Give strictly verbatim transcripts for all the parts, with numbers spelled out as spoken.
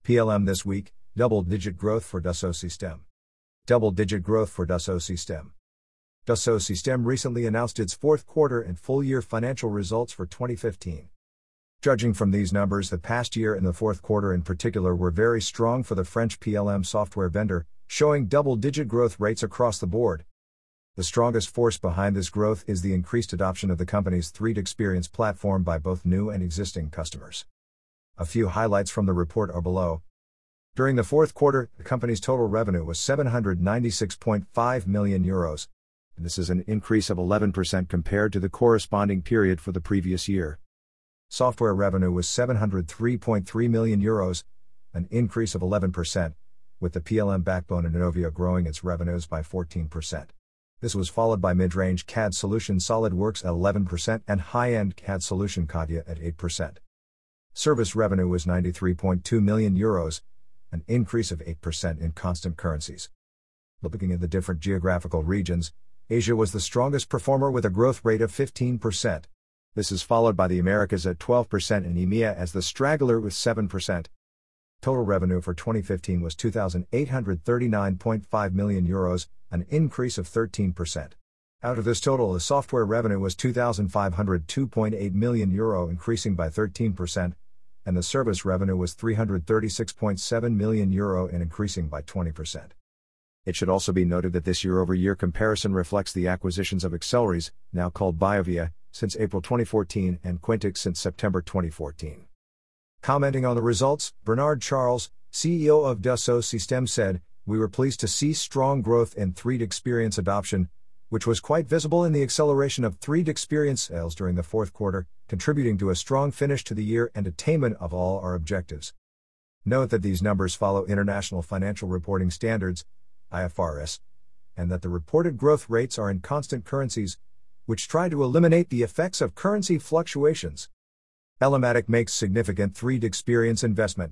P L M this week, double-digit growth for Dassault Systèmes. Double-digit growth for Dassault Systèmes. Dassault Systèmes recently announced its fourth quarter and full-year financial results for twenty fifteen. Judging from these numbers, the past year and the fourth quarter in particular were very strong for the French P L M software vendor, showing double-digit growth rates across the board. The strongest force behind this growth is the increased adoption of the company's three D Experience platform by both new and existing customers. A few highlights from the report are below. During the fourth quarter, the company's total revenue was seven hundred ninety-six point five million euros. This is an increase of eleven percent compared to the corresponding period for the previous year. Software revenue was seven hundred three point three million euros, an increase of eleven percent, with the P L M backbone Innovia growing its revenues by fourteen percent. This was followed by mid-range C A D solution SolidWorks at eleven percent and high-end C A D solution CATIA at eight percent. Service revenue was ninety-three point two million euros, an increase of eight percent in constant currencies. Looking at the different geographical regions, Asia was the strongest performer with a growth rate of fifteen percent. This is followed by the Americas at twelve percent and EMEA as the straggler with seven percent. Total revenue for twenty fifteen was two thousand eight hundred thirty-nine point five million euros, an increase of thirteen percent. Out of this total, the software revenue was two thousand five hundred two point eight million euro, increasing by thirteen percent, and the service revenue was three hundred thirty-six point seven million euro and increasing by twenty percent. It should also be noted that this year-over-year comparison reflects the acquisitions of Axeleries, now called BioVia, since April twenty fourteen and Quintix since September twenty fourteen. Commenting on the results, Bernard Charles, C E O of Dassault Systèmes, said, "We were pleased to see strong growth in three D Experience adoption, which was quite visible in the acceleration of three D Experience sales during the fourth quarter, contributing to a strong finish to the year and attainment of all our objectives." Note that these numbers follow International Financial Reporting Standards, I F R S, and that the reported growth rates are in constant currencies, which try to eliminate the effects of currency fluctuations. Elematic makes significant three D Experience investment.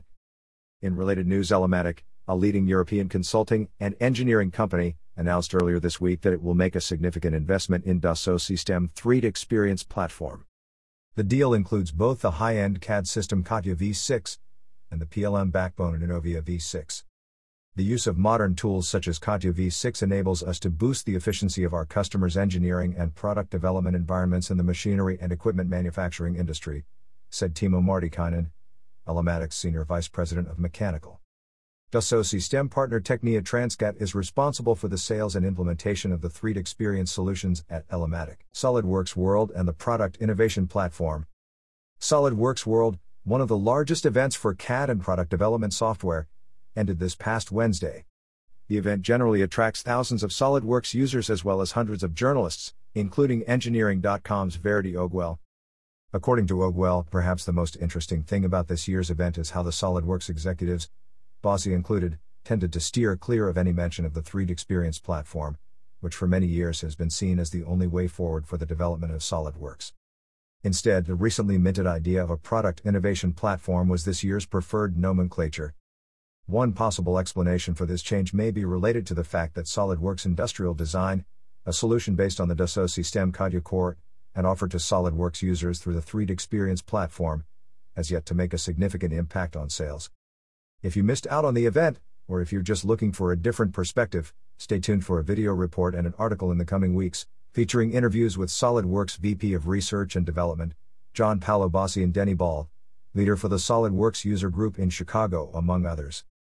In related news, Elematic, a leading European consulting and engineering company, announced earlier this week that it will make a significant investment in Dassault Systèmes three D Experience platform. The deal includes both the high-end C A D system CATIA V six and the P L M backbone Innovia V six. The use of modern tools such as CATIA V six enables us to boost the efficiency of our customers' engineering and product development environments in the machinery and equipment manufacturing industry, said Timo Martikainen, Elematic's Senior Vice President of Mechanical. Dassault Systèmes partner Technia Transcat is responsible for the sales and implementation of the three D Experience solutions at Elematic, SolidWorks World and the Product Innovation Platform. SolidWorks World, one of the largest events for C A D and product development software, ended this past Wednesday. The event generally attracts thousands of SolidWorks users as well as hundreds of journalists, including Engineering dot com's Verity Ogwell. According to Ogwell, perhaps the most interesting thing about this year's event is how the SolidWorks executives, Bossi included, tended to steer clear of any mention of the three D Experience platform, which for many years has been seen as the only way forward for the development of SolidWorks. Instead, the recently minted idea of a product innovation platform was this year's preferred nomenclature. One possible explanation for this change may be related to the fact that SolidWorks Industrial Design, a solution based on the Dassault Systèmes CATIA core, and offered to SolidWorks users through the three D Experience platform, has yet to make a significant impact on sales. If you missed out on the event, or if you're just looking for a different perspective, stay tuned for a video report and an article in the coming weeks, featuring interviews with SolidWorks V P of Research and Development, John Paolo Bossi, and Denny Ball, leader for the SolidWorks user group in Chicago, among others.